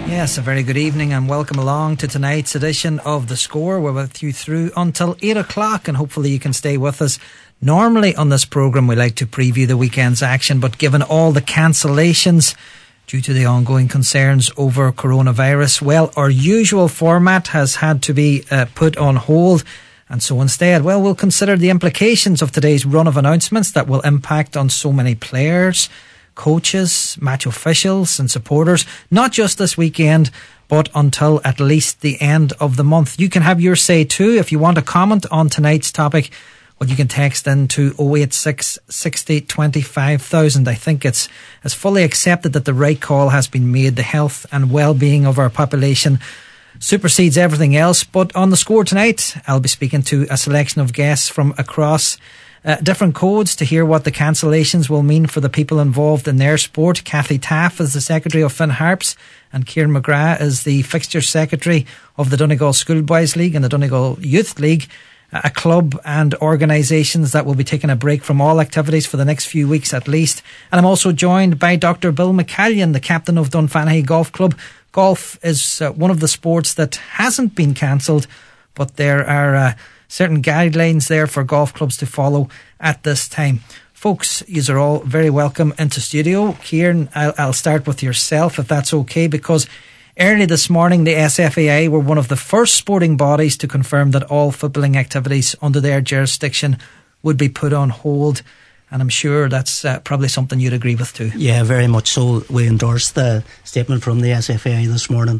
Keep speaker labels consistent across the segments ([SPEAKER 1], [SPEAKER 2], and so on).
[SPEAKER 1] Yes, a very good evening and welcome along to tonight's edition of The Score. We're with you through until 8 o'clock and hopefully you can stay with us. Normally on this programme we like to preview the weekend's action, but given all the cancellations due to the ongoing concerns over coronavirus, well, our usual format has had to be put on hold. And so instead, well, we'll consider the implications of today's run of announcements that will impact on so many players, coaches, match officials and supporters, not just this weekend, but until at least the end of the month. You can have your say too. If you want to comment on tonight's topic, well, you can text in to 086 60 25,000. I think it's fully accepted that the right call has been made. The health and well-being of our population supersedes everything else. But on The Score tonight, I'll be speaking to a selection of guests from across different codes to hear what the cancellations will mean for the people involved in their sport. Kathy Taff is the Secretary of Finn Harps and Kieran McGrath is the Fixture Secretary of the Donegal Schoolboys League and the Donegal Youth League, a club and organisations that will be taking a break from all activities for the next few weeks at least. And I'm also joined by Dr. Bill McCallion, the captain of Dunfanaghy Golf Club. Golf is one of the sports that hasn't been cancelled, but there are certain guidelines there for golf clubs to follow at this time. Folks, yous are all very welcome into studio. Kieran, I'll start with yourself if that's okay, because early this morning the SFAI were one of the first sporting bodies to confirm that all footballing activities under their jurisdiction would be put on hold, and I'm sure that's probably something you'd agree with too.
[SPEAKER 2] Yeah, very much so. We endorsed the statement from the SFAI this morning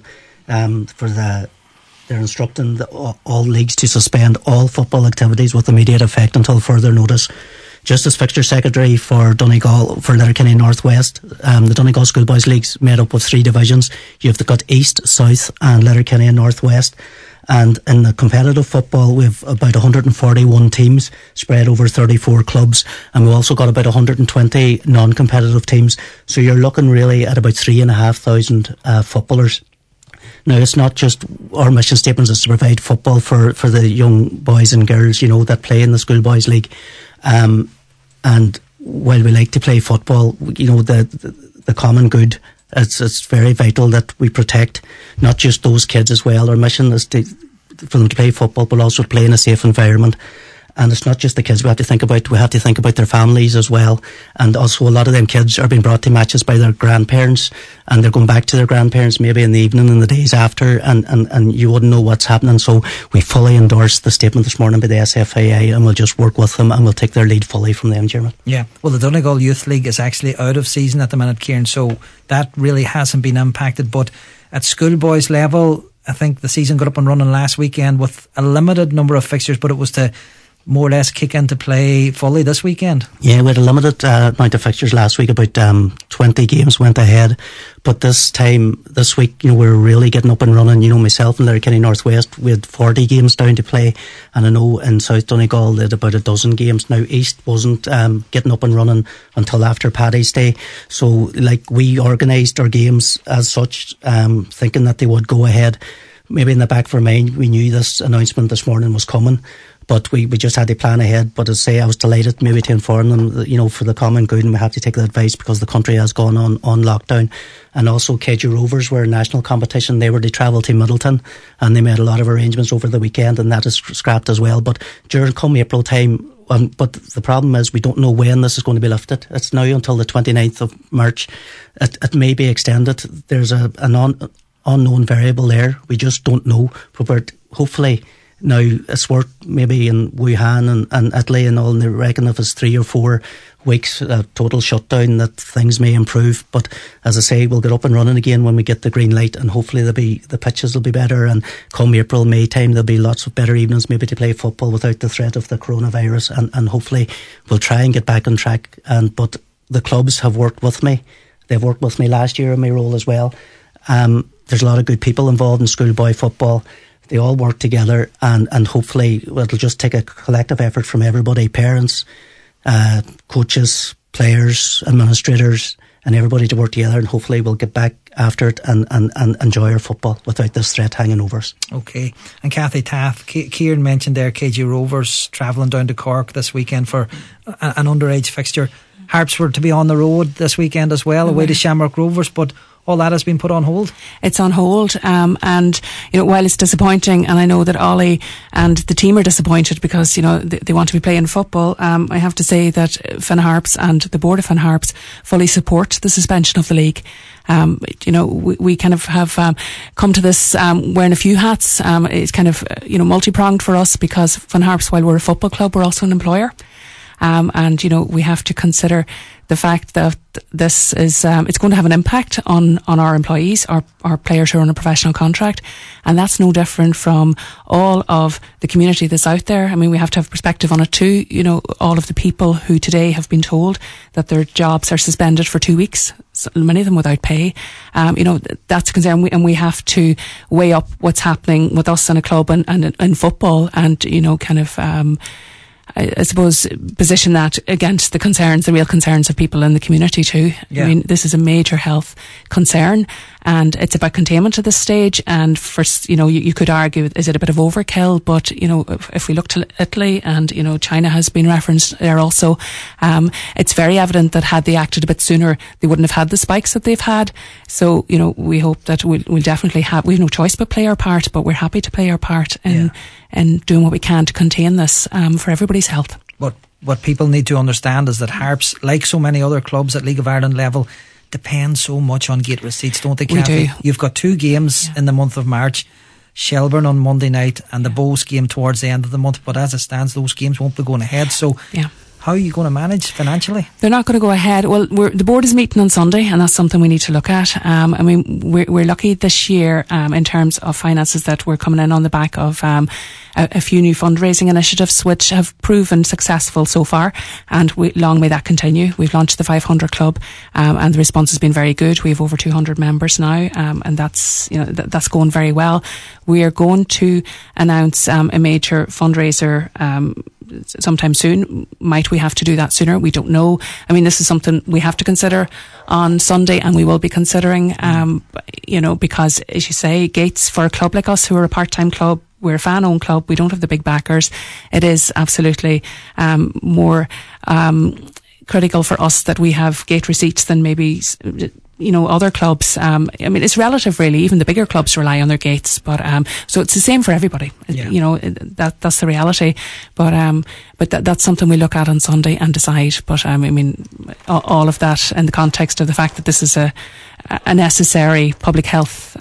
[SPEAKER 2] they're instructing all leagues to suspend all football activities with immediate effect until further notice. Just as Fixture Secretary for Donegal, for Letterkenny North West, the Donegal Schoolboys League's made up of 3 divisions. You've got East, South and Letterkenny and North West. And in the competitive football, we've about 141 teams spread over 34 clubs. And we've also got about 120 non-competitive teams. So you're looking really at about 3,500 footballers. Now, it's not just our mission statement is to provide football for the young boys and girls, you know, that play in the Schoolboys League. And while we like to play football, you know, the common good, it's very vital that we protect not just those kids as well. Our mission is for them to play football, but also play in a safe environment. And it's not just the kids we have to think about their families as well. And also a lot of them kids are being brought to matches by their grandparents, and they're going back to their grandparents maybe in the evening and the days after, and you wouldn't know what's happening. So we fully endorse the statement this morning by the SFAI, and we'll just work with them and we'll take their lead fully from them, Jeremy. Yeah,
[SPEAKER 1] well, the Donegal Youth League is actually out of season at the minute, Kieran, so that really hasn't been impacted. But at schoolboys level, I think the season got up and running last weekend with a limited number of fixtures, but it was to more or less kick into play fully this weekend. Yeah, we had a limited amount of fixtures last week. About 20 games went ahead. But this week, you know, we're really getting up and running. You know, myself and Letterkenny North West, we had 40 games down to play. And I know in South Donegal they had about a dozen games. Now, East wasn't getting up and running until after Paddy's Day. So, like, we organised our games as such, thinking that they would go ahead. Maybe in the back of our mind, we knew this announcement this morning was coming. But we just had to plan ahead. But as I say, I was delighted maybe to inform them that, you know, for the common good, and we have to take the advice because the country has gone on lockdown. And also KG Rovers were a national competition. They were to travel to Middleton, and they made a lot of arrangements over the weekend, and that is scrapped as well. But during come April time, but the problem is we don't know when this is going to be lifted. It's now until the 29th of March. It may be extended. There's an unknown variable there. We just don't know. But hopefully, now it's worked maybe in Wuhan and Italy and all, and they reckon if it's 3 or 4 weeks total shutdown that things may improve. But as I say, we'll get up and running again when we get the green light, and hopefully the pitches will be better, and come April, May time there'll be lots of better evenings maybe to play football without the threat of the coronavirus, and hopefully we'll try and get back on track. But the clubs have worked with me. They've worked with me last year in my role as well. There's a lot of good people involved in schoolboy football. They all work together, and hopefully it'll just take a collective effort from everybody, parents, coaches, players, administrators, and everybody to work together, and hopefully we'll get back after it and enjoy our football without this threat hanging over us. Okay. And Kathy Taff, Kieran mentioned there KG Rovers travelling down to Cork this weekend for an underage fixture. Harps were to be on the road this weekend as well, away to Shamrock Rovers, but all that has been put on hold?
[SPEAKER 3] It's on hold, and while it's disappointing, and I know that Ollie and the team are disappointed because they want to be playing football, I have to say that Finn Harps and the board of Finn Harps fully support the suspension of the league. We kind of have come to this wearing a few hats. It's kind of multi-pronged for us because Finn Harps, while we're a football club, we're also an employer. And we have to consider the fact that this is it's going to have an impact on our employees, our players who are on a professional contract, and that's no different from all of the community that's out there. I mean, we have to have perspective on it too. All of the people who today have been told that their jobs are suspended for 2 weeks, so many of them without pay. That's a concern, and we have to weigh up what's happening with us in a club and in football, and I suppose position that against the real concerns of people in the community too. Yeah. I mean, this is a major health concern, and it's about containment at this stage. And first, you could argue, is it a bit of overkill? But if we look to Italy, and China has been referenced there also, it's very evident that had they acted a bit sooner, they wouldn't have had the spikes that they've had. So we hope that we'll definitely we've no choice but play our part, but we're happy to play our part in doing what we can to contain this for everybody's health.
[SPEAKER 1] But what people need to understand is that Harps, like so many other clubs at League of Ireland level, depend so much on gate receipts, don't they, Kathy?
[SPEAKER 3] We do.
[SPEAKER 1] You've got 2 games in the month of March, Shelbourne on Monday night and the Bows game towards the end of the month, but as it stands, those games won't be going ahead. So how are you going to manage financially?
[SPEAKER 3] They're not going to go ahead. Well, the board is meeting on Sunday, and that's something we need to look at. I mean, we're lucky this year in terms of finances that we're coming in on the back of a few new fundraising initiatives which have proven successful so far, and long may that continue. We've launched the 500 Club, and the response has been very good. We have over 200 members now, and that's that's going very well. We are going to announce a major fundraiser sometime soon. Might we have to do that sooner? We don't know. I mean, this is something we have to consider on Sunday, and we will be considering, because, as you say, gates for a club like us, who are a part-time club, we're a fan-owned club, we don't have the big backers. It is absolutely more critical for us that we have gate receipts than maybe other clubs. I mean, it's relative really. Even the bigger clubs rely on their gates, but so it's the same for everybody. That's the reality. But that's something we look at on Sunday and decide. But I mean, all of that in the context of the fact that this is a necessary public health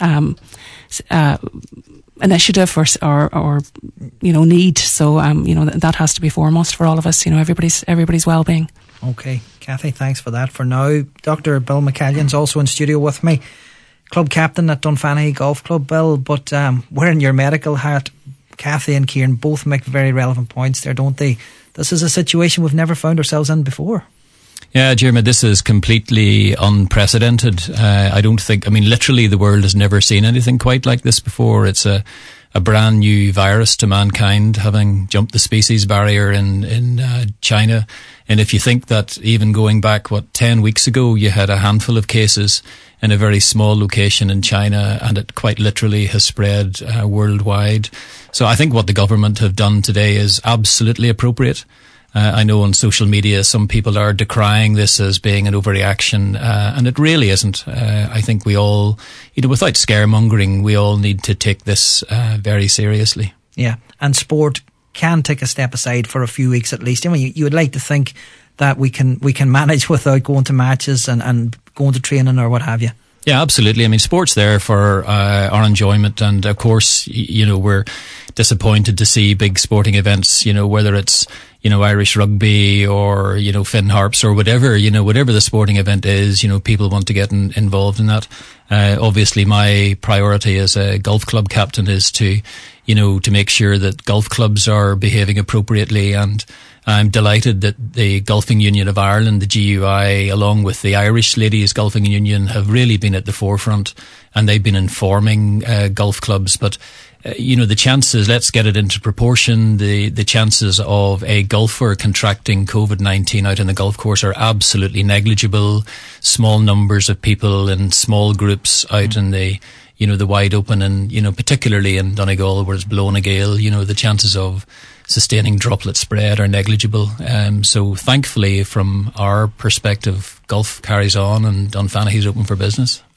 [SPEAKER 3] initiative or need. So that has to be foremost for all of us. Everybody's well-being.
[SPEAKER 1] Okay, Kathy, thanks for that. For now, Dr. Bill McCallion's also in studio with me, club captain at Dunfanaghy Golf Club. Bill, but wearing your medical hat, Kathy and Kieran both make very relevant points there, don't they? This is a situation we've never found ourselves in before.
[SPEAKER 4] Yeah, Jeremy, this is completely unprecedented. I don't think, literally the world has never seen anything quite like this before. It's a brand new virus to mankind, having jumped the species barrier in China. And if you think that even going back, 10 weeks ago, you had a handful of cases in a very small location in China, and it quite literally has spread worldwide. So I think what the government have done today is absolutely appropriate. I know on social media some people are decrying this as being an overreaction, and it really isn't. I think we all, without scaremongering, we all need to take this very seriously.
[SPEAKER 1] Yeah, and sport can take a step aside for a few weeks at least. You would like to think that we can manage without going to matches and going to training or what have you.
[SPEAKER 4] Yeah, absolutely. Sport's there for our enjoyment, and of course, we're disappointed to see big sporting events, whether it's Irish rugby or Finn Harps or whatever the sporting event is. People want to get involved in that. Obviously, my priority as a golf club captain is to make sure that golf clubs are behaving appropriately, and I'm delighted that the Golfing Union of Ireland, the GUI, along with the Irish Ladies Golfing Union, have really been at the forefront, and they've been informing golf clubs. But the chances, let's get it into proportion, the chances of a golfer contracting COVID-19 out on the golf course are absolutely negligible. Small numbers of people in small groups out in the wide open, and particularly in Donegal where it's blowing a gale, the chances of sustaining droplet spread are negligible. So thankfully, from our perspective, golf carries on and Dunfanaghy's open for business.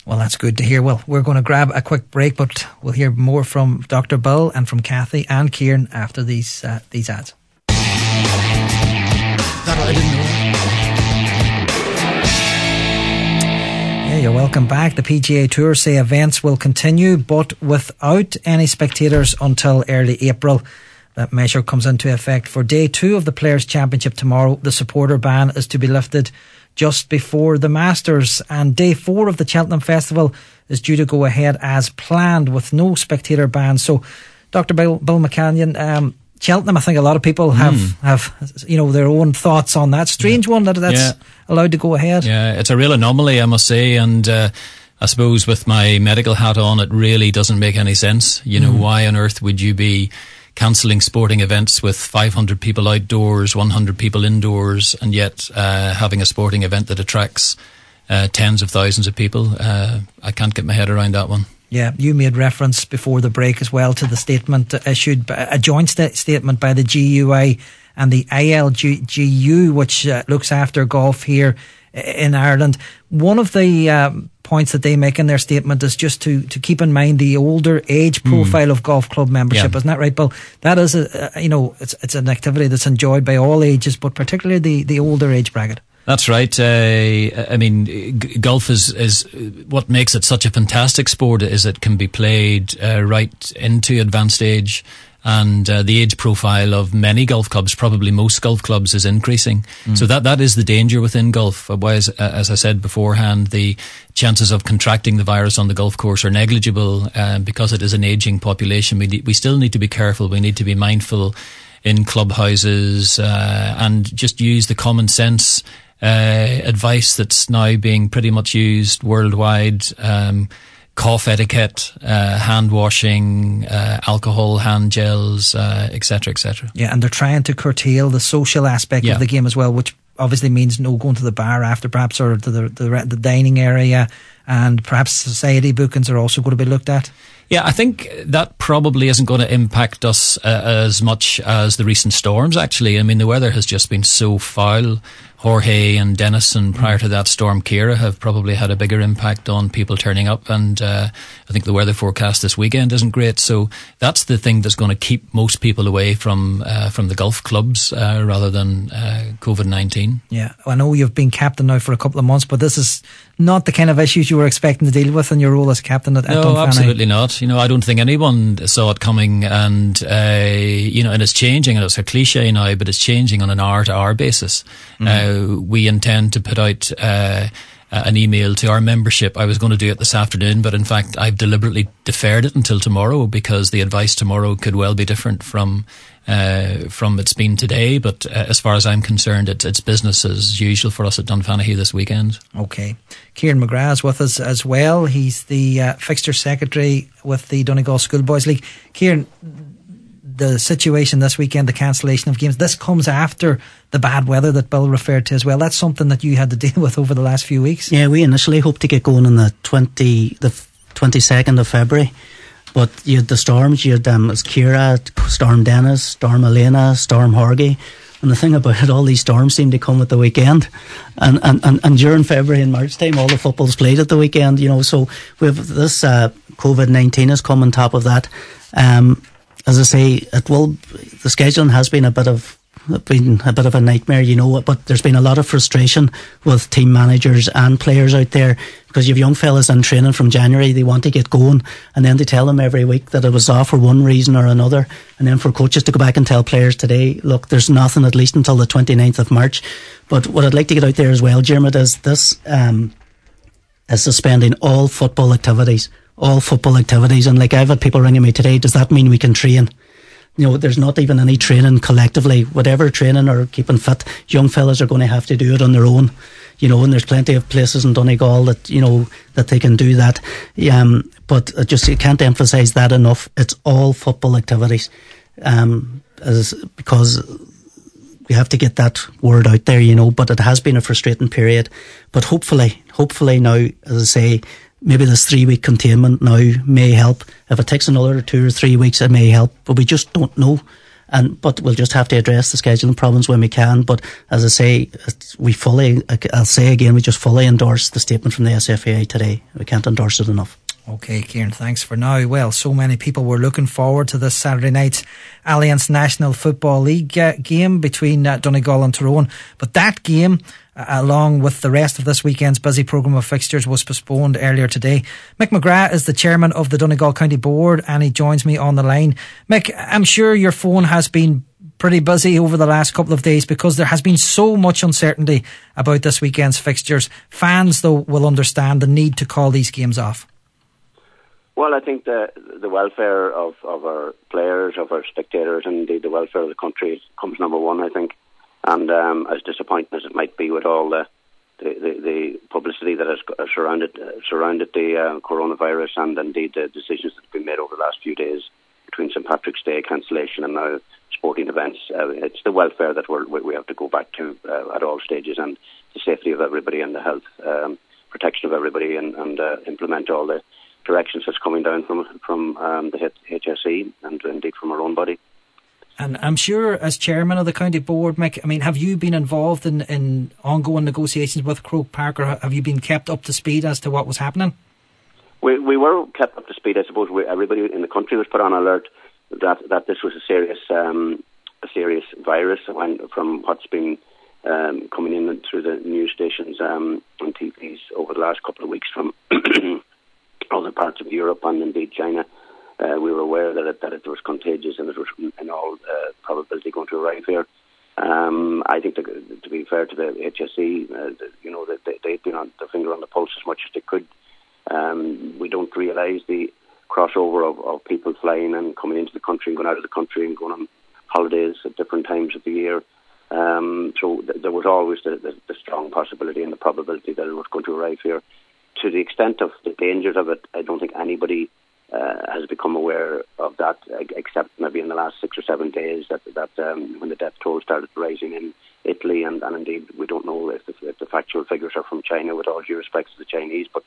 [SPEAKER 1] Well, that's good to hear. Well, we're going to grab a quick break, but we'll hear more from Dr. Bill and from Kathy and Kieran after these ads.
[SPEAKER 4] I didn't know.
[SPEAKER 1] Yeah, you're welcome back. The PGA Tour say events will continue, but without any spectators until early April. That measure comes into effect for day 2 of the Players' Championship tomorrow. The supporter ban is to be lifted just before the Masters, and day 4 of the Cheltenham Festival is due to go ahead as planned with no spectator ban. So, Dr. Bill McCann, Cheltenham, I think a lot of people have their own thoughts on that. Strange one that's allowed to go ahead.
[SPEAKER 4] Yeah, it's a real anomaly, I must say, and I suppose with my medical hat on, it really doesn't make any sense. You know, why on earth would you be cancelling sporting events with 500 people outdoors, 100 people indoors, and yet having a sporting event that attracts tens of thousands of people? I can't get my head around that one.
[SPEAKER 1] Yeah, you made reference before the break as well to the statement issued, a joint statement by the GUI and the ILGU, which looks after golf here in Ireland. One of the points that they make in their statement is just to keep in mind the older age profile of golf club membership. Isn't that right, Bill? That is it's an activity that's enjoyed by all ages, but particularly the older age bracket.
[SPEAKER 4] That's right. I mean, golf is what makes it such a fantastic sport is it can be played right into advanced age, and the age profile of many golf clubs, probably most golf clubs, is increasing. So that is the danger within golf. Otherwise, as I said beforehand, the chances of contracting the virus on the golf course are negligible because it is an aging population. We still need to be careful. We need to be mindful in clubhouses and just use the common sense advice that's now being pretty much used worldwide. Cough etiquette, hand washing, alcohol, hand gels, etc., etc.
[SPEAKER 1] Yeah, and they're trying to curtail the social aspect of the game as well, which obviously means no going to the bar after, perhaps, or to the dining area, and perhaps society bookings are also going to be looked at.
[SPEAKER 4] Yeah, I think that probably isn't going to impact us as much as the recent storms, actually. I mean, the weather has just been so foul. Jorge and Dennis, and prior to that, Storm Ciara, have probably had a bigger impact on people turning up, and I think the weather forecast this weekend isn't great. So that's the thing that's going to keep most people away from the golf clubs rather than COVID-19.
[SPEAKER 1] Yeah, I know you've been captain now for a couple of months, but this is not the kind of issues you were expecting to deal with in your role as captain at Dunfanny.
[SPEAKER 4] No, absolutely not. You know, I don't think anyone saw it coming, and and it's changing, and it's a cliche now, but it's changing on an hour-to-hour basis. We intend to put out an email to our membership. I was going to do it this afternoon, but in fact I've deliberately deferred it until tomorrow because the advice tomorrow could well be different from it's been today. But as far as I'm concerned, it's business as usual for us at Dunfanaghy this weekend.
[SPEAKER 1] Okay. Kieran McGrath is with us as well. He's the fixture secretary with the Donegal Schoolboys League. Kieran, the situation this weekend, the cancellation of games, this comes after the bad weather that Bill referred to as well. That's something that you had to deal with over the last few weeks.
[SPEAKER 2] Yeah, we initially hoped to get going on the 22nd of February, but you had the storms. You had Ciara, Storm Dennis, Storm Elena, Storm Jorge, and the thing about it, all these storms seem to come at the weekend, and during February and March time, all the football's played at the weekend. You know, so we have this COVID-19 has come on top of that. As I say, the scheduling has been a bit of a nightmare, you know, but there's been a lot of frustration with team managers and players out there because you have young fellas in training from January, they want to get going, and then they tell them every week that it was off for one reason or another, and then for coaches to go back and tell players today, look, there's nothing at least until the 29th of March. But what I'd like to get out there as well, Jeremy, is this is suspending all football activities, and like I've had people ringing me today, does that mean we can train? You know, there's not even any training collectively. Whatever training or keeping fit, young fellas are going to have to do it on their own. You know, and there's plenty of places in Donegal that, you know, that they can do that. But you can't emphasise that enough. It's all football activities, because we have to get that word out there, you know. But it has been a frustrating period. But hopefully now, as I say, maybe this 3-week containment now may help. If it takes another 2 or 3 weeks, it may help, but we just don't know. But we'll just have to address the scheduling problems when we can. But as I say, I'll say again, we just fully endorse the statement from the SFAI today. We can't endorse it enough.
[SPEAKER 1] OK, Kieran, thanks for now. Well, so many people were looking forward to this Saturday night's Alliance National Football League game between Donegal and Tyrone. But that game, along with the rest of this weekend's busy programme of fixtures, was postponed earlier today. Mick McGrath is the chairman of the Donegal County Board, and he joins me on the line. Mick, I'm sure your phone has been pretty busy over the last couple of days because there has been so much uncertainty about this weekend's fixtures. Fans, though, will understand the need to call these games off.
[SPEAKER 5] Well, I think the welfare of our players, of our spectators, and indeed the welfare of the country comes number one, I think. And as disappointing as it might be with all the publicity that has surrounded the coronavirus, and indeed the decisions that have been made over the last few days between St. Patrick's Day cancellation and now sporting events, it's the welfare that we have to go back to at all stages, and the safety of everybody and the health protection of everybody, and implement all the directions that's coming down from the HSE and indeed from our own body.
[SPEAKER 1] And I'm sure, as chairman of the county board, Mick, I mean, have you been involved in ongoing negotiations with Croke Park, or have you been kept up to speed as to what was happening?
[SPEAKER 5] We were kept up to speed. I suppose everybody in the country was put on alert that this was a serious virus from what's been coming in through the news stations and TVs over the last couple of weeks from other parts of Europe and indeed China. We were aware that it was contagious and it was in all probability going to arrive here. I think to be fair to the HSE, they've been on their finger on the pulse as much as they could. We don't realise the crossover of people flying and coming into the country and going out of the country and going on holidays at different times of the year. So there was always the strong possibility and the probability that it was going to arrive here. To the extent of the dangers of it, I don't think anybody has become aware of that, except maybe in the last 6 or 7 days that when the death toll started rising in Italy, and indeed we don't know if the factual figures are from China, with all due respect to the Chinese, but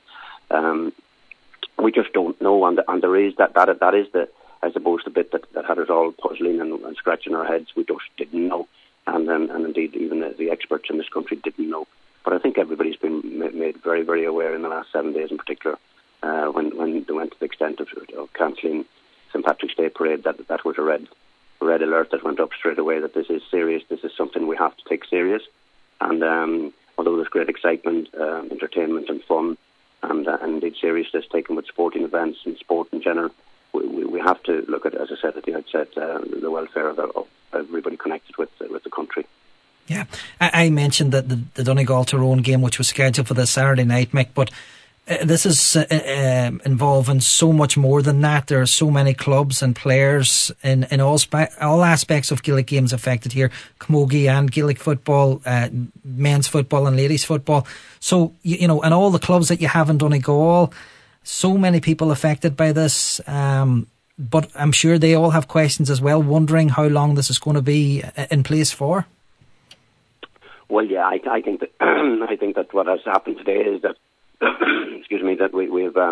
[SPEAKER 5] we just don't know, and there is that is the, I suppose, the bit that had us all puzzling and scratching our heads. We just didn't know, and indeed even the experts in this country didn't know. But I think everybody's been made very, very aware in the last 7 days in particular, when they went to the extent of cancelling St. Patrick's Day parade, that was a red alert that went up straight away, that this is serious, this is something we have to take serious. And although there's great excitement, entertainment and fun, and indeed seriousness taken with sporting events and sport in general, we have to look at, as I said at the outset, the welfare of everybody connected with the country.
[SPEAKER 1] Yeah, I mentioned that the Donegal Tyrone game, which was scheduled for this Saturday night, Mick, but this is involving so much more than that. There are so many clubs and players in all aspects of Gaelic games affected here, camogie and Gaelic football, men's football and ladies football. So, and all the clubs that you have in Donegal, so many people affected by this. But I'm sure they all have questions as well, wondering how long this is going to be in place for.
[SPEAKER 5] Well, yeah, I think that I think that what has happened today is that excuse me, that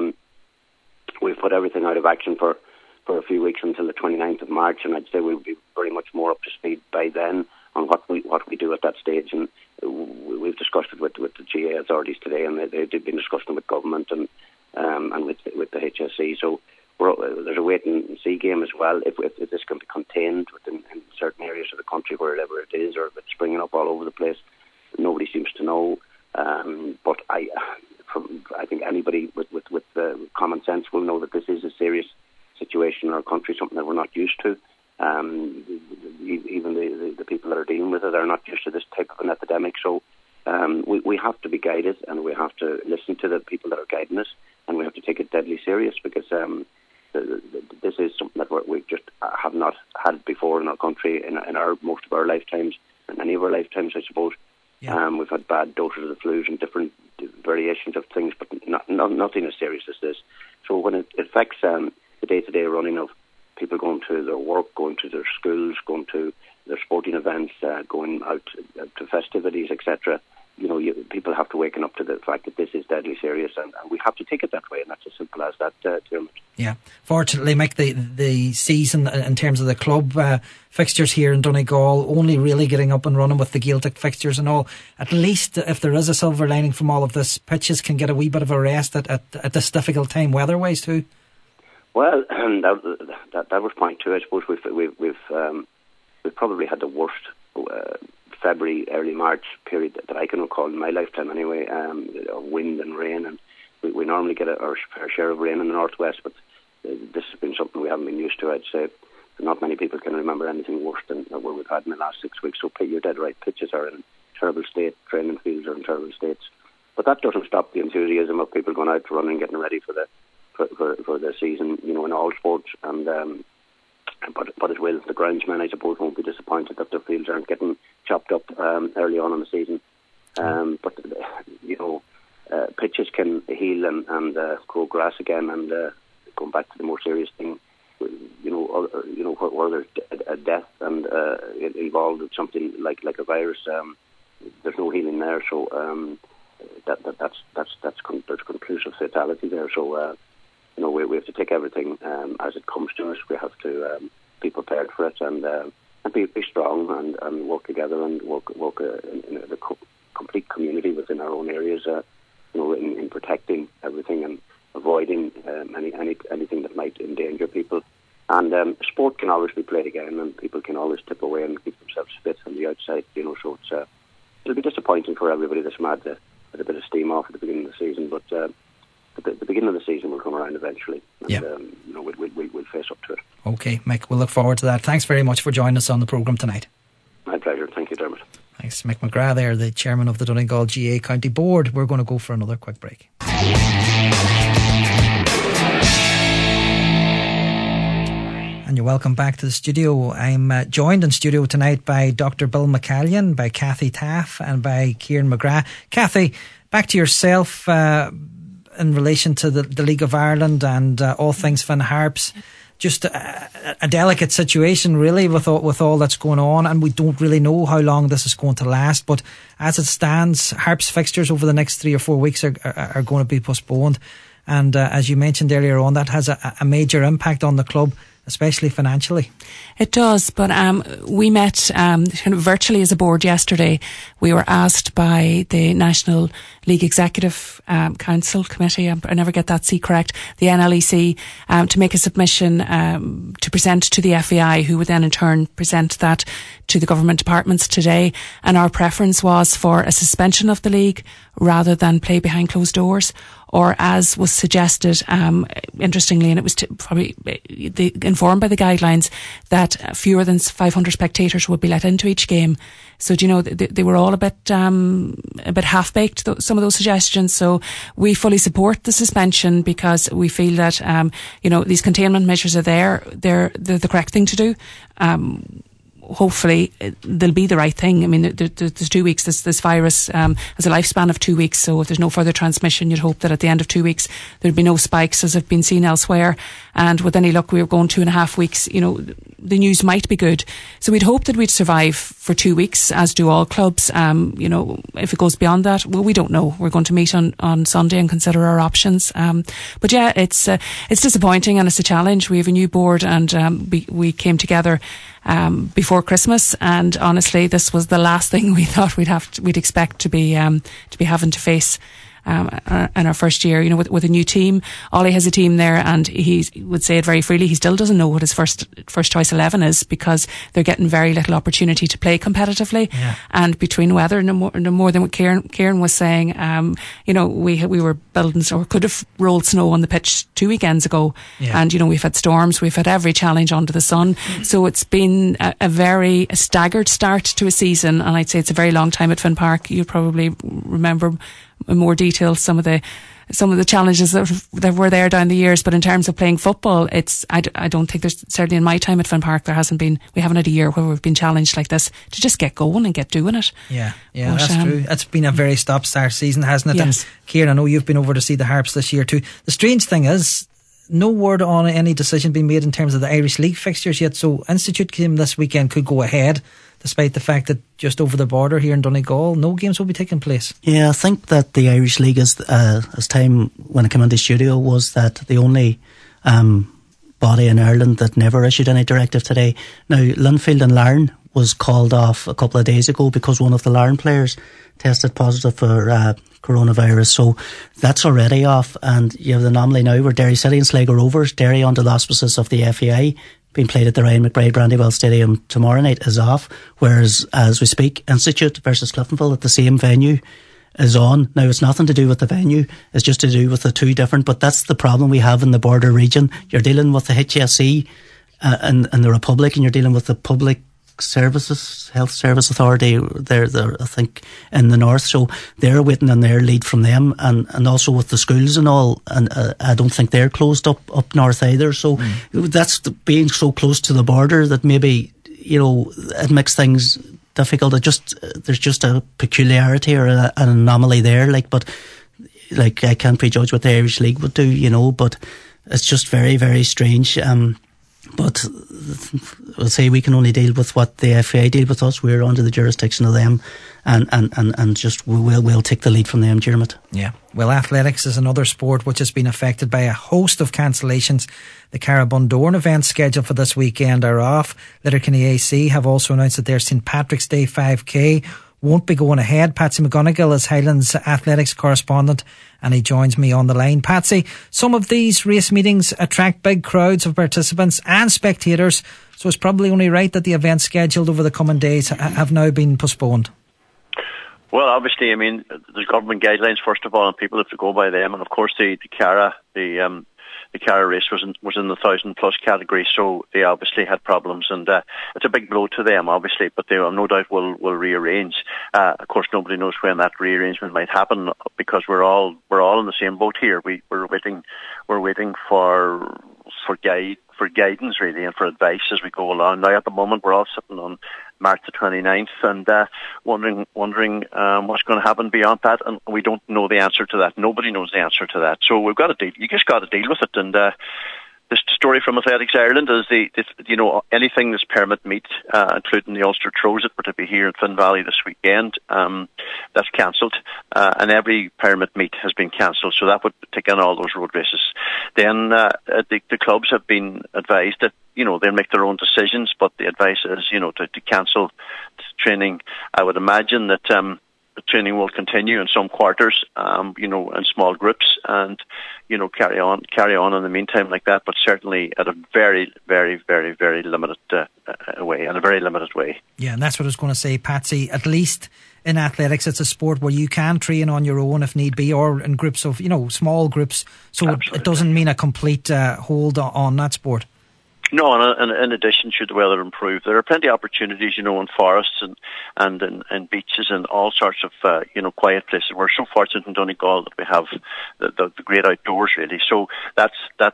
[SPEAKER 5] we've put everything out of action for a few weeks until the 29th of March, and I'd say we'll be very much more up to speed by then on what we do at that stage. And we've discussed it with the GA authorities today, and they've been discussing it with government and with the HSE. So there's a wait and see game as well. If this can be contained within in certain areas of the country, wherever it is, or if it's springing up all over the place, nobody seems to know. But I think anybody with common sense will know that this is a serious situation in our country, something that we're not used to. Even the people that are dealing with it are not used to this type of an epidemic. So we have to be guided, and we have to listen to the people that are guiding us, and we have to take it deadly serious, because this is something that we just have not had before in our country in most of our lifetimes, in any of our lifetimes, I suppose. Yeah. We've had bad doses of the flus and different variations of things, but nothing as serious as this. So when it affects the day-to-day running of people going to their work, going to their schools, going to their sporting events, going out to festivities, etc., people have to waken up to the fact that this is deadly serious, and we have to take it that way, and that's as simple as that, Dermot.
[SPEAKER 1] Yeah. Fortunately, Mick, the season in terms of the club fixtures here in Donegal only really getting up and running with the Gaeltacht fixtures and all. At least if there is a silver lining from all of this, pitches can get a wee bit of a rest at this difficult time weather-wise too.
[SPEAKER 5] Well, that was point two. I suppose we've probably had the worst February, early March period that I can recall in my lifetime anyway, of wind and rain, and we normally get our fair share of rain in the northwest, but this has been something we haven't been used to. I'd say not many people can remember anything worse than what we've had in the last 6 weeks, so you're dead right, pitches are in terrible state, training fields are in terrible states, but that doesn't stop the enthusiasm of people going out to run and getting ready for the season, in all sports, and but it will. The groundsmen, I suppose, won't be disappointed that their fields aren't getting chopped up early on in the season. But pitches can heal and grow grass again. And going back to the more serious thing, where there's a death and involved with something like a virus, there's no healing there. So there's conclusive fatality there. So we have to take everything as it comes to us. We have to be prepared for it and be strong and work together and work in a complete community within our own areas. In protecting everything and avoiding anything that might endanger people. And sport can always be played again, and people can always tip away and keep themselves fit on the outside. So it'll be disappointing for everybody that's mad to put a bit of steam off at the beginning of the season, but the beginning of the season will come around eventually, and we'll face up to it.
[SPEAKER 1] Okay, Mick, we'll look forward to that. Thanks very much for joining us on the programme tonight.
[SPEAKER 5] My pleasure. Thank you, Dermot.
[SPEAKER 1] Thanks, Mick McGrath there, the chairman of the Donegal GA County Board. We're going to go for another quick break. And you're welcome back to the studio. I'm joined in studio tonight by Dr. Bill McCallion, by Kathy Taff and by Kieran McGrath. Kathy, back to yourself in relation to the League of Ireland and all things Finn Harps. Just a delicate situation really with all that's going on, and we don't really know how long this is going to last, but as it stands, Harps fixtures over the next 3 or 4 weeks are going to be postponed, and as you mentioned earlier on, that has a major impact on the club, especially financially.
[SPEAKER 3] It does, but we met kind of virtually as a board yesterday. We were asked by the National League Executive Council Committee, I never get that C correct, the NLEC, to make a submission to present to the FAI, who would then in turn present that to the government departments today. And our preference was for a suspension of the league rather than play behind closed doors, or as was suggested, interestingly, and it was probably informed by the guidelines, that fewer than 500 spectators would be let into each game. So, they were all a bit half-baked, some of those suggestions. So we fully support the suspension because we feel that, these containment measures are there. They're the correct thing to do. Hopefully they'll be the right thing. I mean, there's 2 weeks. This virus has a lifespan of 2 weeks, so if there's no further transmission, you'd hope that at the end of 2 weeks there'd be no spikes as have been seen elsewhere. And with any luck, we were going 2.5 weeks. The news might be good. So we'd hope that we'd survive for 2 weeks, as do all clubs. If it goes beyond that, well, we don't know. We're going to meet on Sunday and consider our options. But yeah, it's disappointing and it's a challenge. We have a new board and we came together before Christmas, and honestly, this was the last thing we thought we'd expect to be having to face in our first year, with a new team. Ollie has a team there, and he would say it very freely. He still doesn't know what his first choice 11 is, because they're getting very little opportunity to play competitively. Yeah. And between weather, no more than what Kieran was saying, we were building or could have rolled snow on the pitch 2 weekends ago. Yeah. And we've had storms, we've had every challenge under the sun. So it's been a very staggered start to a season, and I'd say it's a very long time at Finn Park. You probably remember in more detail some of the challenges that were there down the years, but in terms of playing football, I don't think there's, certainly in my time at Finn Park, we haven't had a year where we've been challenged like this to just get going and get doing it.
[SPEAKER 1] Yeah, but, that's true. It's been a very stop-start season, hasn't it?
[SPEAKER 3] Yes.
[SPEAKER 1] And Kieran, I know you've been over to see the Harps this year too. The strange thing is, no word on any decision being made in terms of the Irish League fixtures yet, so Institute game this weekend could go ahead. despite the fact that just over the border here in Donegal, no games will be taking place.
[SPEAKER 2] Yeah, I think that the Irish League, as time when I came into the studio, was that the only body in Ireland that never issued any directive today. Now, Linfield and Larne was called off a couple of days ago because one of the Larne players tested positive for coronavirus, so that's already off. And you have the anomaly now where Derry City and Sligo Rovers, Derry under the auspices of the FAI, being played at the Ryan McBride Brandywell Stadium tomorrow night, is off, whereas as we speak, Institute versus Cliftonville at the same venue is on. Now, it's nothing to do with the venue, it's just to do with the two different, but that's the problem we have in the border region. You're dealing with the HSE and the Republic, and you're dealing with the Public Services, Health Service Authority, they're I think in the north, so they're waiting on their lead from them, and also with the schools and all, and I don't think they're closed up north either, so that's being so close to the border that maybe, it makes things difficult. There's just a peculiarity or an anomaly there, but I can't prejudge what the Irish League would do, but it's just very, very strange. But I'll say we can only deal with what the FAI deal with us. We're under the jurisdiction of them, and just we'll take the lead from them, Dermot.
[SPEAKER 1] Yeah. Well, athletics is another sport which has been affected by a host of cancellations. The Carabundorn events scheduled for this weekend are off. Letterkenny AC have also announced that their St Patrick's Day 5K won't be going ahead. Patsy McGonigal is Highlands athletics correspondent, and he joins me on the line. Patsy, some of these race meetings attract big crowds of participants and spectators, so it's probably only right that the events scheduled over the coming days have now been postponed.
[SPEAKER 6] Well, obviously, there's government guidelines first of all, and people have to go by them. And of course, the Cara race was in the 1,000+ category, so they obviously had problems, and it's a big blow to them, obviously. But they no doubt will rearrange. Of course, nobody knows when that rearrangement might happen, because we're all in the same boat here. We're waiting for guidance, really, and for advice as we go along. Now, at the moment, we're all sitting on March the 29th and wondering what's going to happen beyond that, and we don't know the answer to that. Nobody knows the answer to that. So we've got to deal. You just got to deal with it. And the story from Athletics Ireland is anything that's permit meet, including the Ulster Throws that were to be here in Finn Valley this weekend, that's cancelled, and every permit meet has been cancelled. So that would take in all those road races. Then the clubs have been advised that they'll make their own decisions, but the advice is to cancel training. I would imagine that the training will continue in some quarters, in small groups, and carry on in the meantime like that, but certainly at a very, very, very, very limited way, in a very limited way.
[SPEAKER 1] Yeah, and that's what I was going to say, Patsy. At least in athletics, it's a sport where you can train on your own if need be, or in groups of small groups. So it doesn't mean a complete hold on that sport.
[SPEAKER 6] No, and in addition, should the weather improve, there are plenty of opportunities, in forests and in beaches and all sorts of, quiet places. We're so fortunate in Donegal that we have the great outdoors, really. So that's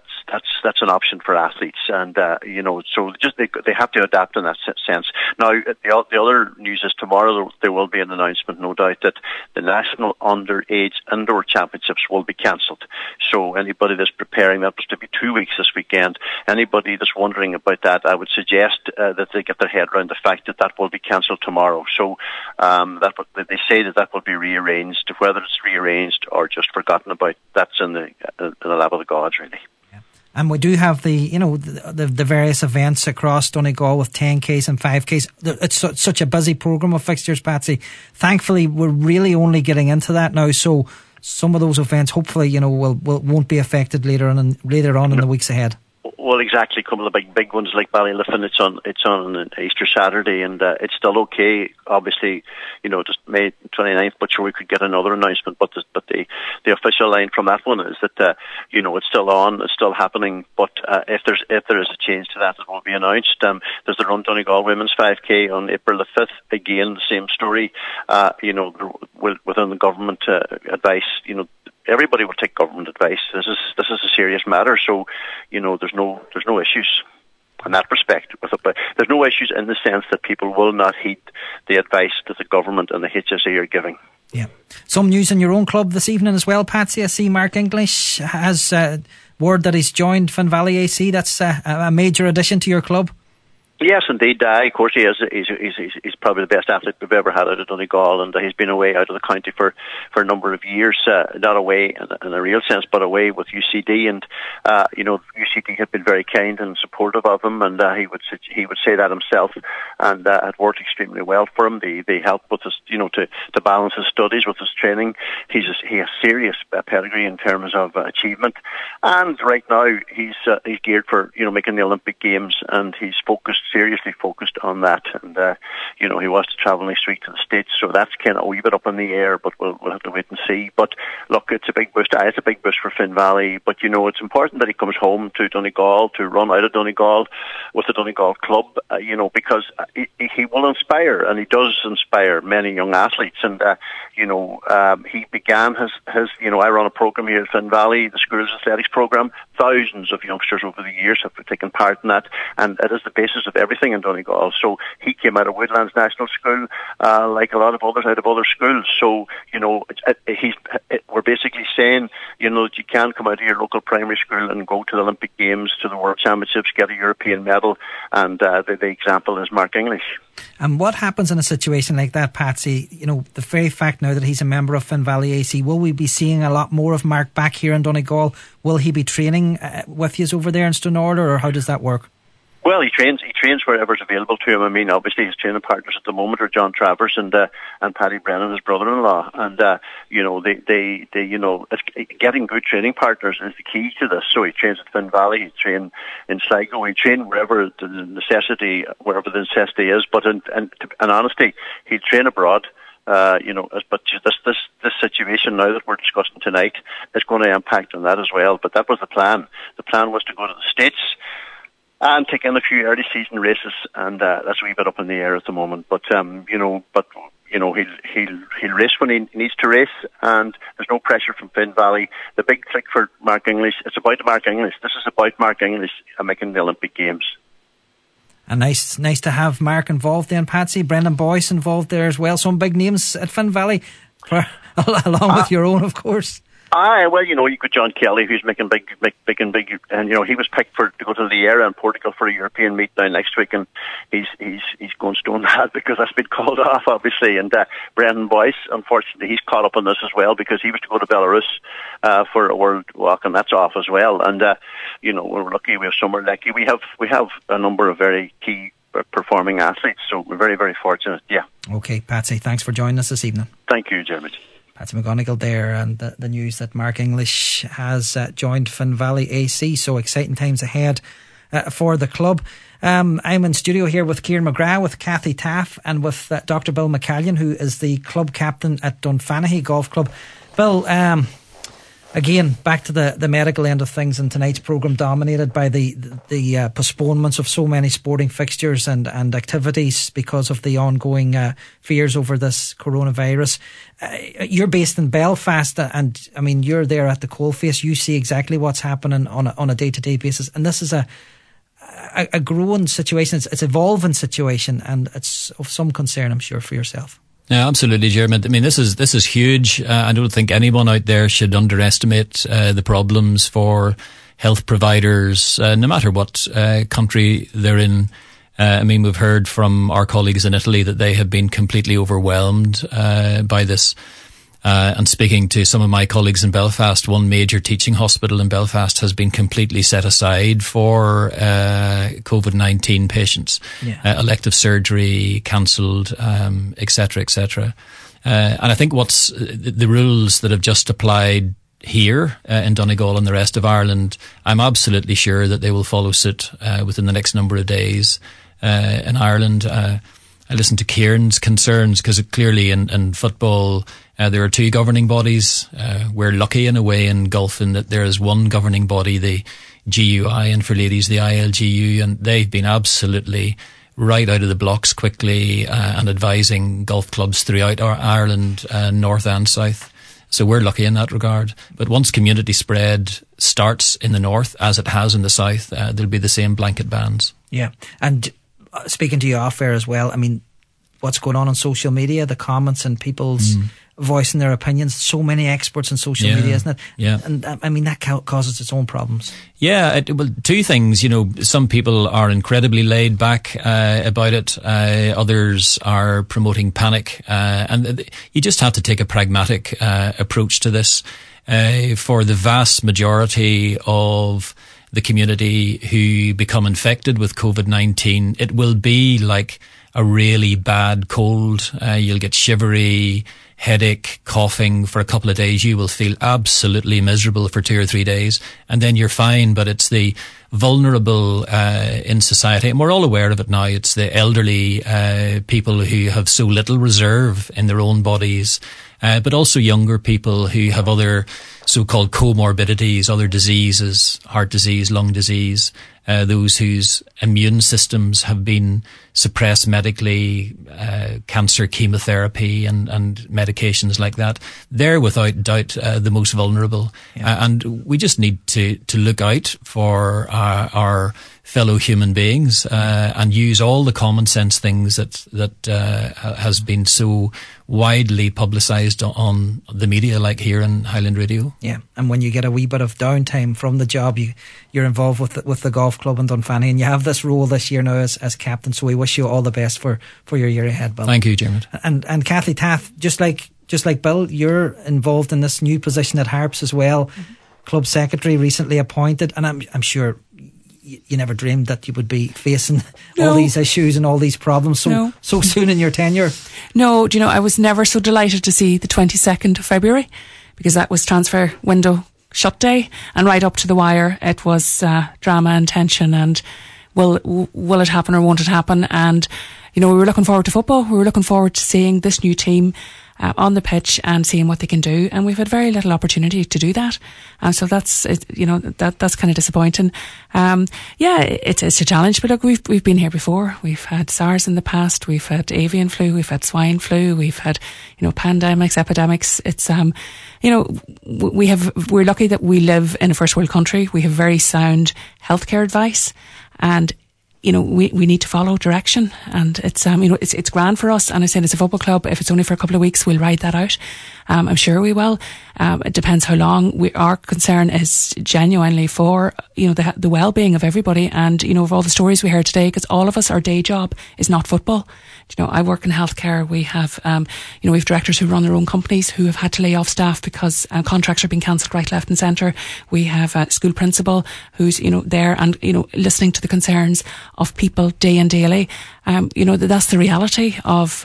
[SPEAKER 6] an option for athletes, and so just they have to adapt in that sense. Now, the other news is tomorrow there will be an announcement, no doubt, that the National Underage Indoor Championships will be cancelled. So anybody that's preparing, that was to be 2 weeks this weekend. Anybody that's wondering about that, I would suggest that they get their head around the fact that will be cancelled tomorrow. So they say that will be rearranged. Whether it's rearranged or just forgotten about, that's in the lap of the gods, really.
[SPEAKER 1] Yeah. And we do have the various events across Donegal with 10Ks and 5Ks. It's such a busy programme of fixtures, Patsy. Thankfully, we're really only getting into that now. So some of those events, hopefully, won't be affected later on in the weeks ahead.
[SPEAKER 6] Well, exactly. A couple of the big ones like Ballyliffin, it's on Easter Saturday, and it's still okay. Obviously, just May 29th, but sure we could get another announcement. But the official line from that one is that it's still on, it's still happening. But if there is a change to that, it will be announced. There's the Run Donegal Women's 5K on April the 5th. Again, the same story. Within the government advice, everybody will take government advice. This is a serious matter, so there's no issues in that respect. But there's no issues in the sense that people will not heed the advice that the government and the HSE are giving.
[SPEAKER 1] Yeah. Some news in your own club this evening as well, Patsy. I see Mark English has word that he's joined Finn Valley AC. That's a major addition to your club.
[SPEAKER 6] Yes, indeed. Of course, he is. He's probably the best athlete we've ever had out of Donegal, and he's been away out of the county for a number of years. Not away in a real sense, but away with UCD, and UCD had been very kind and supportive of him, and he would say that himself, and it worked extremely well for him. They helped with his, to balance his studies with his training. He has serious pedigree in terms of achievement, and right now he's geared for making the Olympic Games, and he's seriously focused on that, and he wants to travel next week to the States, so that's kind of a wee bit up in the air, but we'll have to wait and see. But look, it's a big boost. It's a big boost for Finn Valley, but it's important that he comes home to Donegal, to run out of Donegal with the Donegal club, because he will inspire, and he does inspire many young athletes, and he began his I run a program here at Finn Valley, the Schools Athletics program. Thousands of youngsters over the years have taken part in that, and it is the basis of everything in Donegal. So he came out of Woodlands National School, like a lot of others out of other schools. So we're basically saying that you can come out of your local primary school and go to the Olympic Games, to the World Championships, get a European medal, and the example is Mark English.
[SPEAKER 1] And what happens in a situation like that, Patsy? The very fact now that he's a member of Finn Valley AC, will we be seeing a lot more of Mark back here in Donegal? Will he be training with you over there in Stranraer, or how does that work?
[SPEAKER 6] Well, he trains wherever's available to him. I mean, obviously his training partners at the moment are John Travers and Paddy Brennan, his brother-in-law, and they getting good training partners is the key to this. So he trains at Finn Valley, he trains in Sligo, he trains wherever the necessity is. But in honesty, he'll train abroad. But this situation now that we're discussing tonight is going to impact on that as well. But that was the plan. The plan was to go to the States and take in a few early season races, and that's a wee bit up in the air at the moment. But he'll race when he needs to race, and there's no pressure from Finn Valley. The big trick for Mark English, it's about Mark English. This is about Mark English making the Olympic Games.
[SPEAKER 1] And nice to have Mark involved then, Patsy. Brendan Boyce involved there as well. Some big names at Finn Valley, along with your own, of course.
[SPEAKER 6] Well, you got John Kelly, who's making big, and he was picked to go to the Era in Portugal for a European meet now next week, and he's going stone mad because that's been called off, obviously. And Brendan Boyce, unfortunately, he's caught up on this as well because he was to go to Belarus for a World Walk, and that's off as well. And we're lucky we have Summer Leckie. We have a number of very key performing athletes, so we're very, very fortunate. Yeah.
[SPEAKER 1] Okay, Patsy, thanks for joining us this evening.
[SPEAKER 6] Thank you, Jeremy.
[SPEAKER 1] Patsy McGonigal there, and the news that Mark English has joined Finn Valley AC, so exciting times ahead for the club. I'm in studio here with Kieran McGrath, with Kathy Taff, and with Dr. Bill McCallion, who is the club captain at Dunfanaghy Golf Club. Bill, again, back to the medical end of things, and tonight's programme dominated by the postponements of so many sporting fixtures and activities because of the ongoing fears over this coronavirus. You're based in Belfast, and I mean, you're there at the coalface. You see exactly what's happening on a day-to-day basis, and this is a growing situation. It's evolving situation, and it's of some concern, I'm sure, for yourself.
[SPEAKER 4] Yeah, absolutely, Jeremy. I mean, this is huge. I don't think anyone out there should underestimate the problems for health providers, no matter what country they're in. I mean, we've heard from our colleagues in Italy that they have been completely overwhelmed by this. And speaking to some of my colleagues in Belfast, one major teaching hospital in Belfast has been completely set aside for COVID-19 patients. Yeah. Elective surgery cancelled, etc., etc. And I think what's the rules that have just applied here in Donegal and the rest of Ireland, I'm absolutely sure that they will follow suit within the next number of days in Ireland. I listened to Kieran's concerns because clearly in football there are two governing bodies. We're lucky in a way in golf in that there is one governing body, the GUI, and for ladies the ILGU, and they've been absolutely right out of the blocks quickly and advising golf clubs throughout Ireland, north and south. So we're lucky in that regard. But once community spread starts in the north, as it has in the south, there'll be the same blanket bans. Yeah,
[SPEAKER 1] and speaking to you off air as well, I mean, what's going on social media, the comments and people's voicing their opinions. So many experts on social media, isn't it?
[SPEAKER 4] Yeah.
[SPEAKER 1] And I mean, that causes its own problems.
[SPEAKER 4] Yeah, well, two things. Some people are incredibly laid back about it. Others are promoting panic. And you just have to take a pragmatic approach to this. For the vast majority of the community who become infected with COVID-19, it will be like a really bad cold. You'll get shivery, headache, coughing for a couple of days. You will feel absolutely miserable for 2 or 3 days, and then you're fine. But it's the vulnerable in society, and we're all aware of it now. It's the elderly people who have so little reserve in their own bodies, but also younger people who have other so-called comorbidities, other diseases, heart disease, lung disease, those whose immune systems have been suppressed medically, cancer, chemotherapy and medications like that. They're without doubt the most vulnerable.
[SPEAKER 1] Yeah.
[SPEAKER 4] And we just need to look out for our fellow human beings and use all the common sense things that has been so widely publicised on the media, like here in Highland Radio.
[SPEAKER 1] Yeah, and when you get a wee bit of downtime from the job, you're involved with the golf club in Dunfanny, and you have this role this year now as captain. So we wish you all the best for your year ahead, Bill.
[SPEAKER 4] Thank you, Dermot.
[SPEAKER 1] And Kathy Taff, just like Bill, you're involved in this new position at Harps as well. Mm-hmm. Club secretary recently appointed, and I'm sure you never dreamed that you would be facing all these issues and all these problems so soon in your tenure.
[SPEAKER 3] No, do you know, I was never so delighted to see the 22nd of February, because that was transfer window shut day, and right up to the wire it was drama and tension and will it happen or won't it happen? And we were looking forward to football. We were looking forward to seeing this new team on the pitch and seeing what they can do, and we've had very little opportunity to do that, so that's that's kind of disappointing. It's a challenge, but look, we've been here before. We've had SARS in the past, we've had avian flu, we've had swine flu, we've had pandemics, epidemics. It's we're lucky that we live in a first world country. We have very sound healthcare advice, and we need to follow direction, and it's grand for us. And I said, as a football club, if it's only for a couple of weeks, we'll ride that out. I'm sure we will. It depends how long. Our concern is genuinely for the well-being of everybody, and of all the stories we heard today, because all of us, our day job is not football. I work in healthcare. We have we have directors who run their own companies who have had to lay off staff because contracts are being cancelled right, left and centre. We have a school principal who's there and listening to the concerns of people day and daily. That's the reality of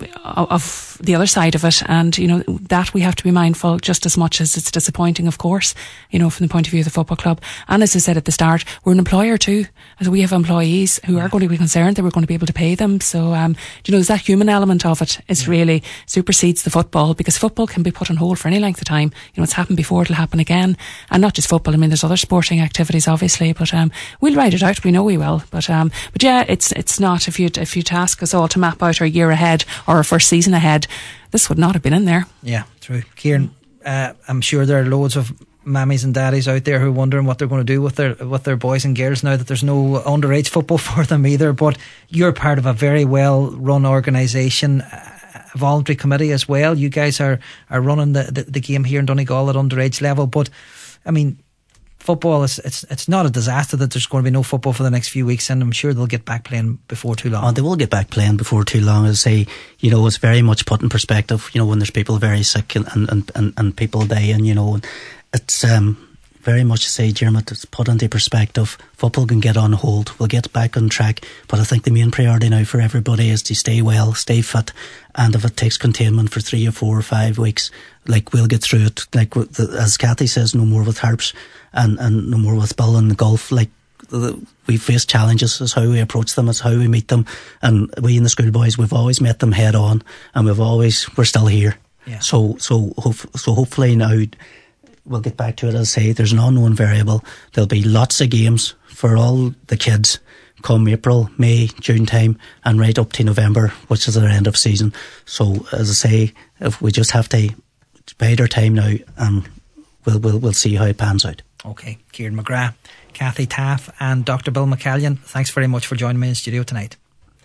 [SPEAKER 3] the other side of it, and that we have to be mindful, just as much as it's disappointing, of course, from the point of view of the football club. And as I said at the start, we're an employer too, so we have employees who are going to be concerned that we're going to be able to pay them. So there's that human element of it is really supersedes the football, because football can be put on hold for any length of time. It's happened before, it'll happen again, and not just football. I mean, there's other sporting activities, obviously, but we'll ride it out. We know we will, but yeah, it's not. If you'd ask us all to map out our year ahead or our first season ahead, this would not have been in there.
[SPEAKER 1] Yeah, true. Kieran, I'm sure there are loads of mammies and daddies out there who are wondering what they're going to do with their boys and girls now that there's no underage football for them either. But you're part of a very well run organisation, a voluntary committee as well. You guys are running the game here in Donegal at underage level. But I mean, football it's not a disaster that there's going to be no football for the next few weeks, and I'm sure they'll get back playing before too long.
[SPEAKER 2] Oh, they will get back playing before too long. As I say, it's very much put in perspective. When there's people very sick and people dying, it's very much to say, Dermot, it's put into perspective. Football can get on hold. We'll get back on track, but I think the main priority now for everybody is to stay well, stay fit, and if it takes containment for 3 or 4 or 5 weeks, we'll get through it. As Kathy says, no more with Harps and no more with Bill and the golf. We face challenges, is how we approach them, is how we meet them, and we in the schoolboys, we've always met them head on, and we're still here.
[SPEAKER 1] Yeah.
[SPEAKER 2] So hopefully now we'll get back to it. As I say, there's an unknown variable. There'll be lots of games for all the kids come April, May, June time, and right up to November, which is our end of season. So as I say, if we just have to bide our time now, and we'll see how it pans out.
[SPEAKER 1] Okay, Kieran McGrath, Kathy Taff and Dr. Bill McCallion, thanks very much for joining me in studio tonight.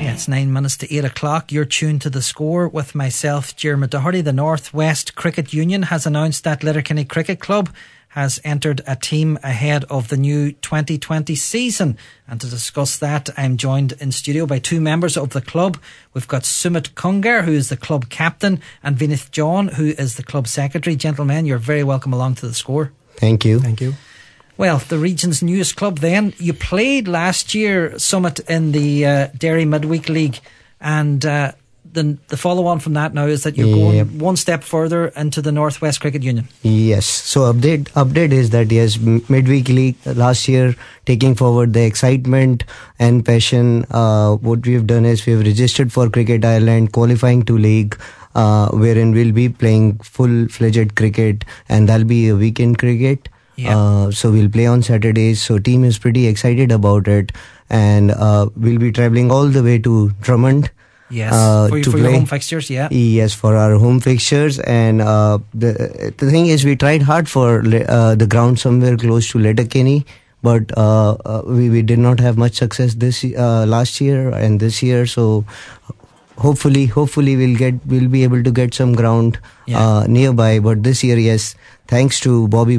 [SPEAKER 1] Yeah, it's 9 minutes to 8 o'clock. You're tuned to The Score with myself, Diarmuid Doherty. The North West Cricket Union has announced that Letterkenny Cricket Club has entered a team ahead of the new 2020 season. And to discuss that, I'm joined in studio by two members of the club. We've got Sumit Kungar, who is the club captain, and Vinith John, who is the club secretary. Gentlemen, you're very welcome along to The Score.
[SPEAKER 7] Thank you.
[SPEAKER 2] Thank you.
[SPEAKER 1] Well, the region's newest club then. You played last year, Sumit, in the Derry Midweek League, and the follow-on from that now is that you're going one step further into the North West Cricket Union.
[SPEAKER 7] Yes. So update is that, yes, Midweek League last year, taking forward the excitement and passion, what we've done is we've registered for Cricket Ireland, qualifying to league, wherein we'll be playing full-fledged cricket, and that'll be a weekend cricket. Yeah. So we'll play on Saturdays. So team is pretty excited about it, and we'll be traveling all the way to Drummond.
[SPEAKER 1] Yes, for your home fixtures, yeah.
[SPEAKER 7] Yes, for our home fixtures, and the thing is, we tried hard for the ground somewhere close to Letterkenny, but we did not have much success this last year and this year. So hopefully we'll be able to get some ground nearby. But this year, yes, thanks to Bobby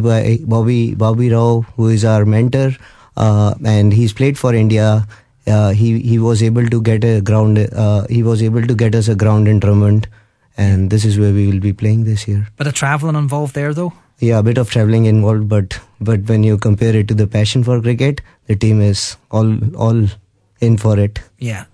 [SPEAKER 7] Rao, who is our mentor, and he's played for India. He was able to get a ground. He was able to get us a ground in Drummond, and this is where we will be playing this year.
[SPEAKER 1] Bit of travelling involved there, though.
[SPEAKER 7] Yeah, a bit of travelling involved, but when you compare it to the passion for cricket, the team is all in for it.
[SPEAKER 1] Yeah,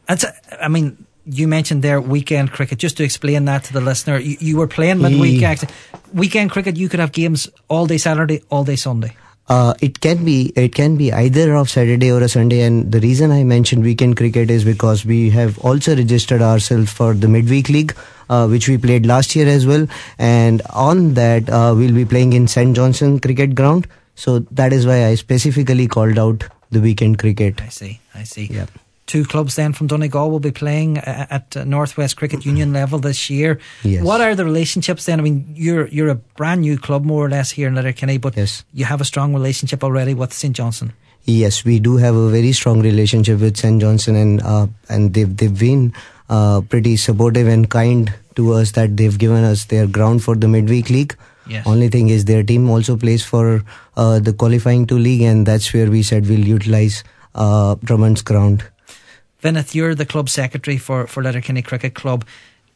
[SPEAKER 1] you mentioned there weekend cricket. Just to explain that to the listener, you were playing midweek. Weekend cricket, you could have games all day Saturday, all day Sunday.
[SPEAKER 7] It can be either of Saturday or a Sunday, and the reason I mentioned weekend cricket is because we have also registered ourselves for the Midweek League, which we played last year as well, and on that we'll be playing in St. Johnson Cricket Ground. So that is why I specifically called out the weekend cricket.
[SPEAKER 1] I see.
[SPEAKER 7] Yeah.
[SPEAKER 1] Two clubs then from Donegal will be playing at North West Cricket Union level this year.
[SPEAKER 7] Yes.
[SPEAKER 1] What are the relationships then? I mean, you're a brand new club more or less here in Letterkenny, but
[SPEAKER 7] yes,
[SPEAKER 1] you have a strong relationship already with St. Johnson.
[SPEAKER 7] Yes, we do have a very strong relationship with St. Johnson, and they've been pretty supportive and kind to us, that they've given us their ground for the Midweek League.
[SPEAKER 1] Yes.
[SPEAKER 7] Only thing is their team also plays for the qualifying to league, and that's where we said we'll utilize Drummond's ground.
[SPEAKER 1] Vinith, you're the club secretary for Letterkenny Cricket Club.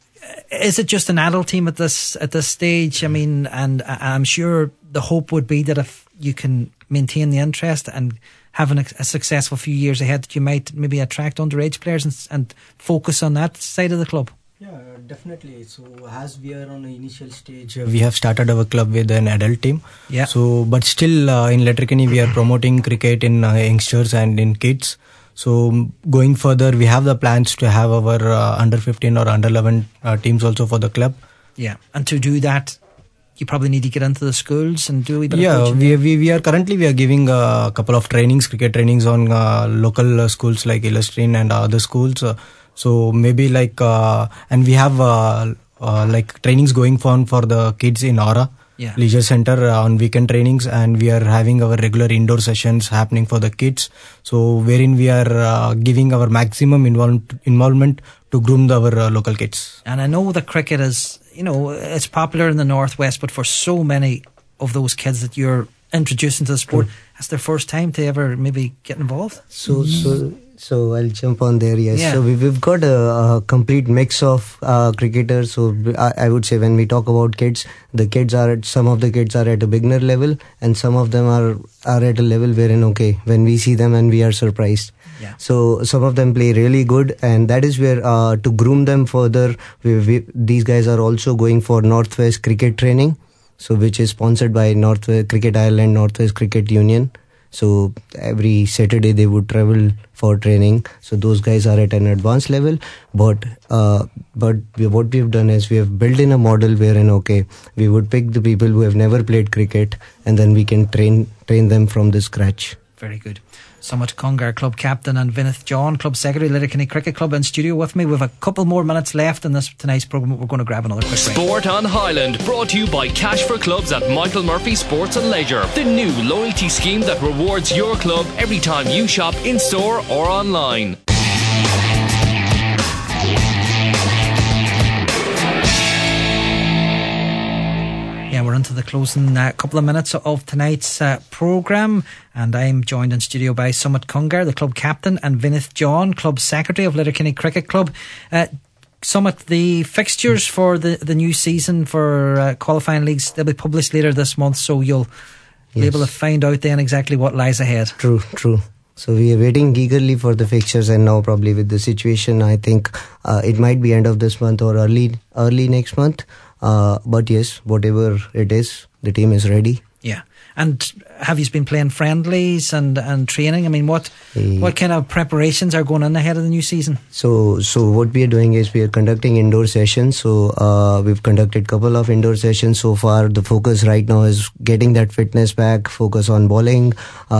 [SPEAKER 1] Is it just an adult team at this stage? I mean, and I'm sure the hope would be that if you can maintain the interest and have a successful few years ahead, that you might maybe attract underage players and focus on that side of the club.
[SPEAKER 8] Yeah, definitely. So as we are on the initial stage, we have started our club with an adult team.
[SPEAKER 1] Yeah.
[SPEAKER 8] So, but still in Letterkenny, we are promoting cricket in youngsters and in kids. So going further, we have the plans to have our under 15 or under 11 teams also for the club.
[SPEAKER 1] Yeah, and to do that, you probably need to get into the schools and do a bit of coaching.
[SPEAKER 8] we are currently giving a couple of cricket trainings on local schools like Illustrine and other schools. So maybe and we have trainings going on for the kids in Aura.
[SPEAKER 1] Yeah.
[SPEAKER 8] Leisure Center on weekend trainings, and we are having our regular indoor sessions happening for the kids. So wherein we are giving our maximum involvement to groom our local kids.
[SPEAKER 1] And I know that cricket is, it's popular in the Northwest, but for so many of those kids that you're introducing to the sport, it's their first time to ever maybe get involved.
[SPEAKER 7] So I'll jump on there. Yes.
[SPEAKER 1] Yeah.
[SPEAKER 7] So we've got a complete mix of cricketers. So I would say when we talk about kids, some of the kids are at a beginner level, and some of them are at a level wherein when we see them and we are surprised.
[SPEAKER 1] Yeah.
[SPEAKER 7] So some of them play really good, and that is where to groom them further, these guys are also going for Northwest Cricket Training, so which is sponsored by Northwest Cricket Ireland, Northwest Cricket Union. So every Saturday they would travel for training. So those guys are at an advanced level. But what we've done is we have built in a model wherein we would pick the people who have never played cricket, and then we can train them from the scratch.
[SPEAKER 1] Very good. Sumit Kungar, club captain, and Vinith John, club secretary, Letterkenny Cricket Club, in studio with me. We've a couple more minutes left in tonight's programme. We're going to grab another quick break.
[SPEAKER 9] Sport on Highland, brought to you by Cash for Clubs at Michael Murphy Sports and Leisure, the new loyalty scheme that rewards your club every time you shop in store or online.
[SPEAKER 1] Yeah, we're into the closing couple of minutes of tonight's programme, and I'm joined in studio by Sumit Kungar, the club captain, and Vinith John, club secretary of Letterkenny Cricket Club. Sumit, the fixtures for the new season for qualifying leagues, they'll be published later this month, so you'll be able to find out then exactly what lies ahead.
[SPEAKER 7] True. So we are waiting eagerly for the fixtures, and now probably with the situation, I think it might be end of this month or early next month. But yes, whatever it is, the team is ready.
[SPEAKER 1] Yeah. And have you been playing friendlies and training? I mean, what kind of preparations are going on ahead of the new season?
[SPEAKER 7] So what we are doing is we are conducting indoor sessions. So we've conducted a couple of indoor sessions so far. The focus right now is getting that fitness back, focus on bowling,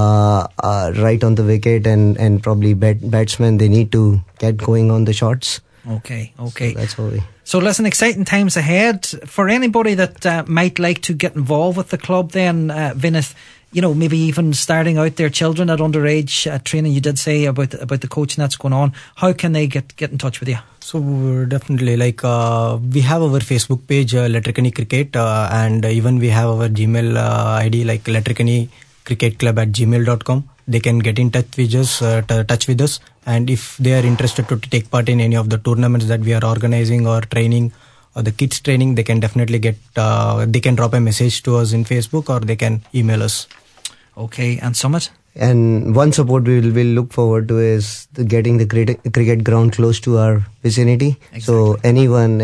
[SPEAKER 7] right on the wicket, and probably batsmen, they need to get going on the shots.
[SPEAKER 1] Okay.
[SPEAKER 7] So that's how we...
[SPEAKER 1] So listen, exciting times ahead. For anybody that might like to get involved with the club then, Vinith, maybe even starting out their children at underage training, you did say about the coaching that's going on. How can they get in touch with you?
[SPEAKER 8] So we're definitely we have our Facebook page, Letterkenny Cricket, and even we have our Gmail ID, like letterkennycricketclub@gmail.com. They can get in touch with us, and if they are interested to take part in any of the tournaments that we are organizing or training or the kids training, they can definitely they can drop a message to us in Facebook or they can email us.
[SPEAKER 1] Okay, and Sumit?
[SPEAKER 7] And one support we will look forward to is getting the cricket ground close to our vicinity. Exactly. So anyone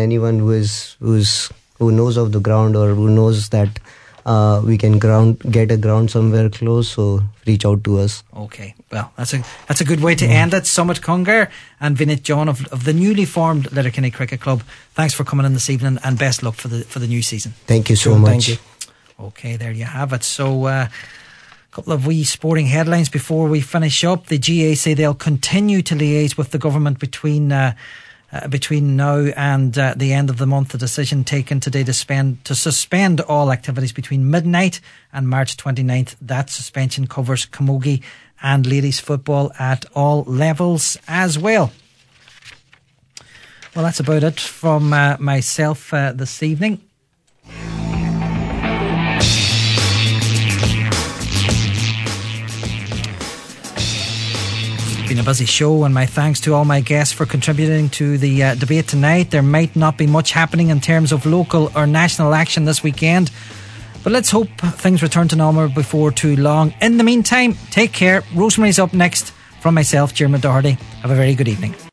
[SPEAKER 7] who knows of the ground or who knows that we can get a ground somewhere close, so reach out to us.
[SPEAKER 1] Okay, well, that's a good way to end it. Sumit Kungar and Vinith John of the newly formed Letterkenny Cricket Club. Thanks for coming in this evening, and best luck for the new season.
[SPEAKER 7] Thank you so much.
[SPEAKER 8] Thank you.
[SPEAKER 1] Okay, there you have it. So a couple of wee sporting headlines before we finish up. The GA say they'll continue to liaise with the government between now and the end of the month. The decision taken today to suspend all activities between midnight and March 29th. That suspension covers camogie and ladies football at all levels as well. Well, that's about it from myself this evening. Been a busy show, and my thanks to all my guests for contributing to the debate tonight. There might not be much happening in terms of local or national action this weekend, but let's hope things return to normal before too long. In the meantime, take care. Rosemary's up next from myself, Jeremy Doherty. Have a very good evening.